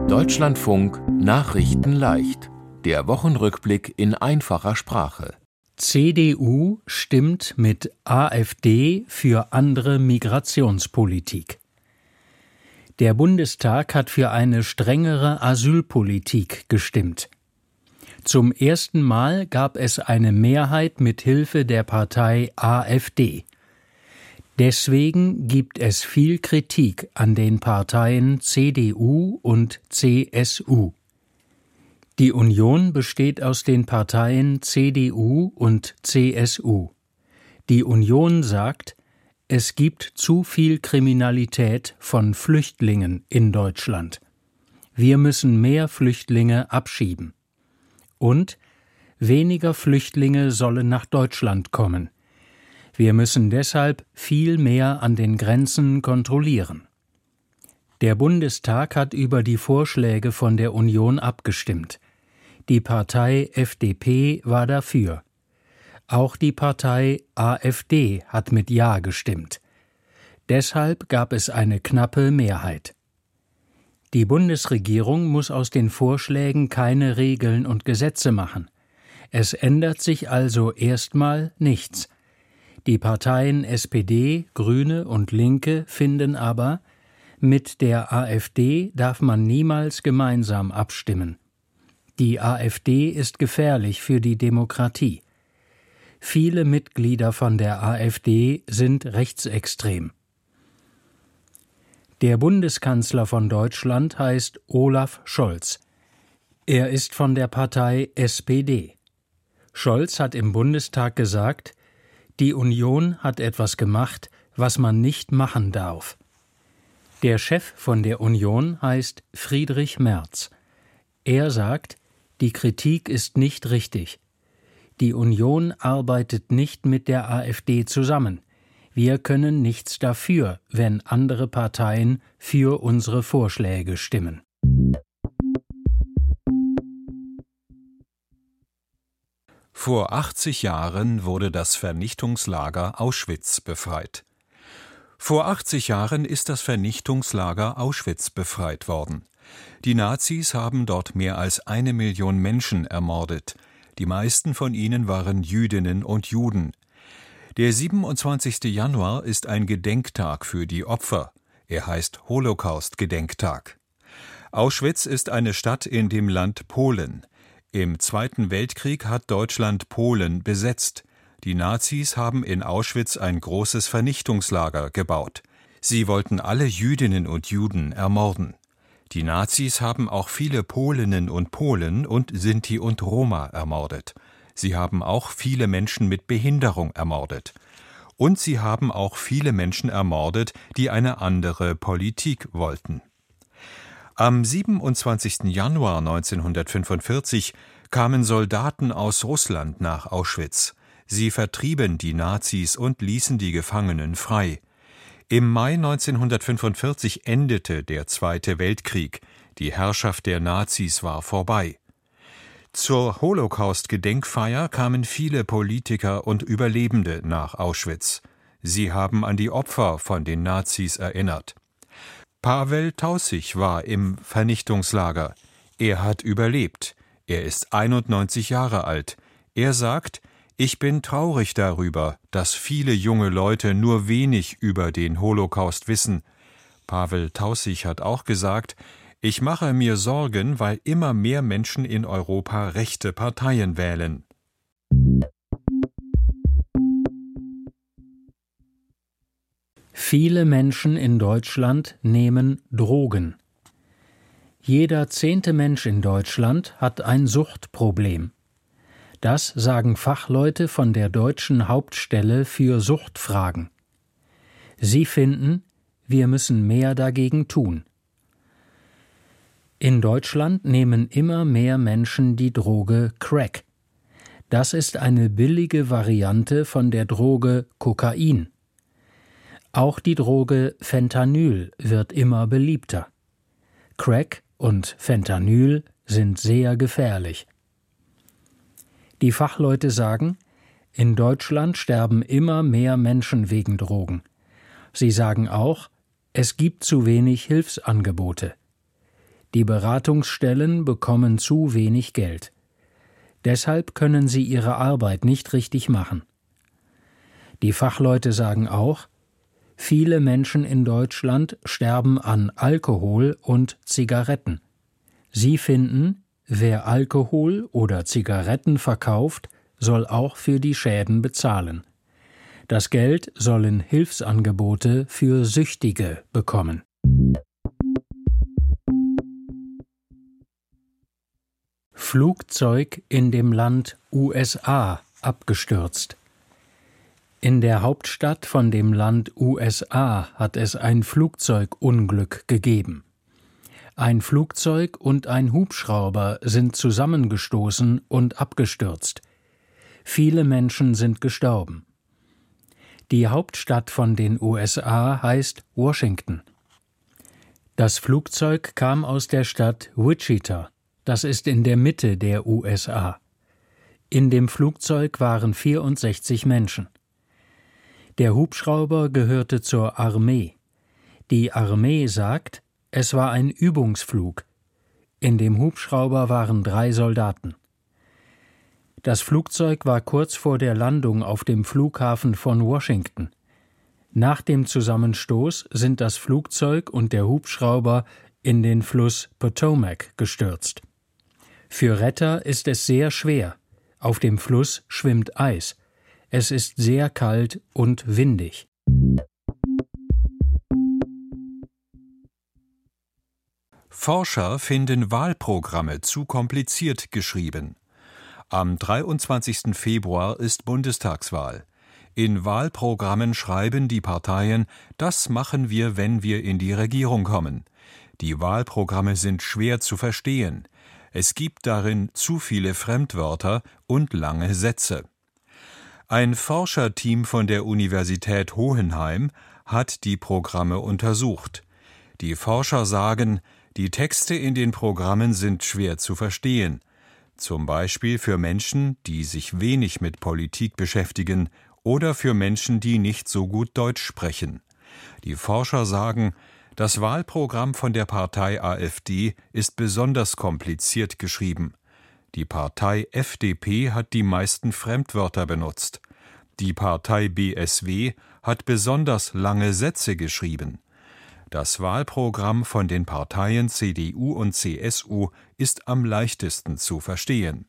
Deutschlandfunk Nachrichten leicht. Der Wochenrückblick in einfacher Sprache. CDU stimmt mit AfD für andere Migrationspolitik. Der Bundestag hat für eine strengere Asylpolitik gestimmt. Zum ersten Mal gab es eine Mehrheit mit Hilfe der Partei AfD. Deswegen gibt es viel Kritik an den Parteien CDU und CSU. Die Union besteht aus den Parteien CDU und CSU. Die Union sagt, es gibt zu viel Kriminalität von Flüchtlingen in Deutschland. Wir müssen mehr Flüchtlinge abschieben. Und weniger Flüchtlinge sollen nach Deutschland kommen. Wir müssen deshalb viel mehr an den Grenzen kontrollieren. Der Bundestag hat über die Vorschläge von der Union abgestimmt. Die Partei FDP war dafür. Auch die Partei AfD hat mit Ja gestimmt. Deshalb gab es eine knappe Mehrheit. Die Bundesregierung muss aus den Vorschlägen keine Regeln und Gesetze machen. Es ändert sich also erstmal nichts. Die Parteien SPD, Grüne und Linke finden aber, mit der AfD darf man niemals gemeinsam abstimmen. Die AfD ist gefährlich für die Demokratie. Viele Mitglieder von der AfD sind rechtsextrem. Der Bundeskanzler von Deutschland heißt Olaf Scholz. Er ist von der Partei SPD. Scholz hat im Bundestag gesagt, die Union hat etwas gemacht, was man nicht machen darf. Der Chef von der Union heißt Friedrich Merz. Er sagt, die Kritik ist nicht richtig. Die Union arbeitet nicht mit der AfD zusammen. Wir können nichts dafür, wenn andere Parteien für unsere Vorschläge stimmen. Vor 80 Jahren wurde das Vernichtungslager Auschwitz befreit. Vor 80 Jahren ist das Vernichtungslager Auschwitz befreit worden. Die Nazis haben dort mehr als 1 Million Menschen ermordet. Die meisten von ihnen waren Jüdinnen und Juden. Der 27. Januar ist ein Gedenktag für die Opfer. Er heißt Holocaust-Gedenktag. Auschwitz ist eine Stadt in dem Land Polen. Im Zweiten Weltkrieg hat Deutschland Polen besetzt. Die Nazis haben in Auschwitz ein großes Vernichtungslager gebaut. Sie wollten alle Jüdinnen und Juden ermorden. Die Nazis haben auch viele Polinnen und Polen und Sinti und Roma ermordet. Sie haben auch viele Menschen mit Behinderung ermordet. Und sie haben auch viele Menschen ermordet, die eine andere Politik wollten. Am 27. Januar 1945 kamen Soldaten aus Russland nach Auschwitz. Sie vertrieben die Nazis und ließen die Gefangenen frei. Im Mai 1945 endete der Zweite Weltkrieg. Die Herrschaft der Nazis war vorbei. Zur Holocaust-Gedenkfeier kamen viele Politiker und Überlebende nach Auschwitz. Sie haben an die Opfer von den Nazis erinnert. Pavel Tausig war im Vernichtungslager. Er hat überlebt. Er ist 91 Jahre alt. Er sagt, ich bin traurig darüber, dass viele junge Leute nur wenig über den Holocaust wissen. Pavel Tausig hat auch gesagt, ich mache mir Sorgen, weil immer mehr Menschen in Europa rechte Parteien wählen. Viele Menschen in Deutschland nehmen Drogen. Jeder 10. Mensch in Deutschland hat ein Suchtproblem. Das sagen Fachleute von der Deutschen Hauptstelle für Suchtfragen. Sie finden, wir müssen mehr dagegen tun. In Deutschland nehmen immer mehr Menschen die Droge Crack. Das ist eine billige Variante von der Droge Kokain. Auch die Droge Fentanyl wird immer beliebter. Crack und Fentanyl sind sehr gefährlich. Die Fachleute sagen, in Deutschland sterben immer mehr Menschen wegen Drogen. Sie sagen auch, es gibt zu wenig Hilfsangebote. Die Beratungsstellen bekommen zu wenig Geld. Deshalb können sie ihre Arbeit nicht richtig machen. Die Fachleute sagen auch, viele Menschen in Deutschland sterben an Alkohol und Zigaretten. Sie finden, wer Alkohol oder Zigaretten verkauft, soll auch für die Schäden bezahlen. Das Geld sollen Hilfsangebote für Süchtige bekommen. Flugzeug in dem Land USA abgestürzt. In der Hauptstadt von dem Land USA hat es ein Flugzeugunglück gegeben. Ein Flugzeug und ein Hubschrauber sind zusammengestoßen und abgestürzt. Viele Menschen sind gestorben. Die Hauptstadt von den USA heißt Washington. Das Flugzeug kam aus der Stadt Wichita. Das ist in der Mitte der USA. In dem Flugzeug waren 64 Menschen. Der Hubschrauber gehörte zur Armee. Die Armee sagt, es war ein Übungsflug. In dem Hubschrauber waren 3 Soldaten. Das Flugzeug war kurz vor der Landung auf dem Flughafen von Washington. Nach dem Zusammenstoß sind das Flugzeug und der Hubschrauber in den Fluss Potomac gestürzt. Für Retter ist es sehr schwer. Auf dem Fluss schwimmt Eis. Es ist sehr kalt und windig. Forscher finden Wahlprogramme zu kompliziert geschrieben. Am 23. Februar ist Bundestagswahl. In Wahlprogrammen schreiben die Parteien, das machen wir, wenn wir in die Regierung kommen. Die Wahlprogramme sind schwer zu verstehen. Es gibt darin zu viele Fremdwörter und lange Sätze. Ein Forscherteam von der Universität Hohenheim hat die Programme untersucht. Die Forscher sagen, die Texte in den Programmen sind schwer zu verstehen, zum Beispiel für Menschen, die sich wenig mit Politik beschäftigen oder für Menschen, die nicht so gut Deutsch sprechen. Die Forscher sagen, das Wahlprogramm von der Partei AfD ist besonders kompliziert geschrieben. Die Partei FDP hat die meisten Fremdwörter benutzt. Die Partei BSW hat besonders lange Sätze geschrieben. Das Wahlprogramm von den Parteien CDU und CSU ist am leichtesten zu verstehen.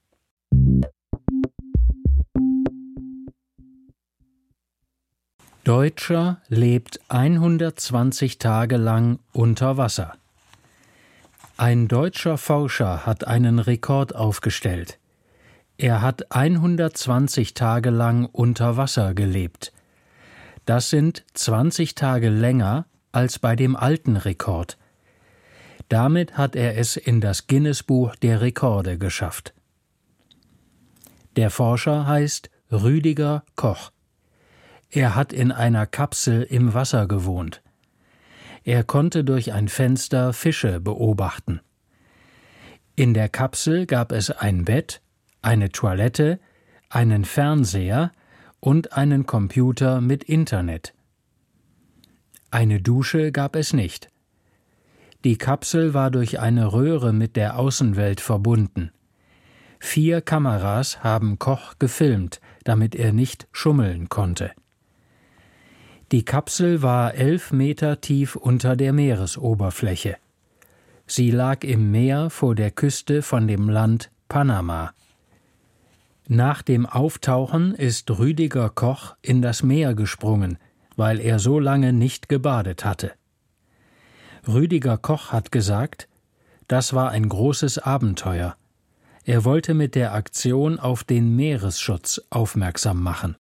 Deutscher lebt 120 Tage lang unter Wasser. Ein deutscher Forscher hat einen Rekord aufgestellt. Er hat 120 Tage lang unter Wasser gelebt. Das sind 20 Tage länger als bei dem alten Rekord. Damit hat er es in das Guinness-Buch der Rekorde geschafft. Der Forscher heißt Rüdiger Koch. Er hat in einer Kapsel im Wasser gewohnt. Er konnte durch ein Fenster Fische beobachten. In der Kapsel gab es ein Bett, eine Toilette, einen Fernseher und einen Computer mit Internet. Eine Dusche gab es nicht. Die Kapsel war durch eine Röhre mit der Außenwelt verbunden. 4 Kameras haben Koch gefilmt, damit er nicht schummeln konnte. Die Kapsel war 11 Meter tief unter der Meeresoberfläche. Sie lag im Meer vor der Küste von dem Land Panama. Nach dem Auftauchen ist Rüdiger Koch in das Meer gesprungen, weil er so lange nicht gebadet hatte. Rüdiger Koch hat gesagt, das war ein großes Abenteuer. Er wollte mit der Aktion auf den Meeresschutz aufmerksam machen.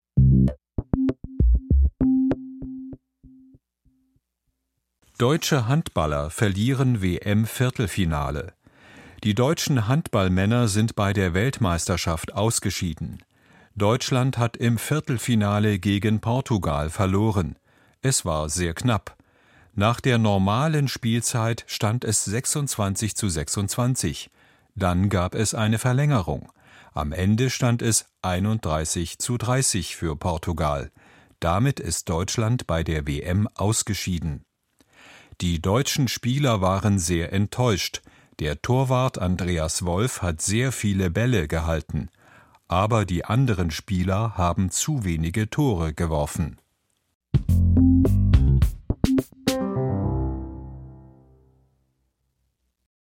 Deutsche Handballer verlieren WM-Viertelfinale. Die deutschen Handballmänner sind bei der Weltmeisterschaft ausgeschieden. Deutschland hat im Viertelfinale gegen Portugal verloren. Es war sehr knapp. Nach der normalen Spielzeit stand es 26:26. Dann gab es eine Verlängerung. Am Ende stand es 31:30 für Portugal. Damit ist Deutschland bei der WM ausgeschieden. Die deutschen Spieler waren sehr enttäuscht. Der Torwart Andreas Wolf hat sehr viele Bälle gehalten, aber die anderen Spieler haben zu wenige Tore geworfen.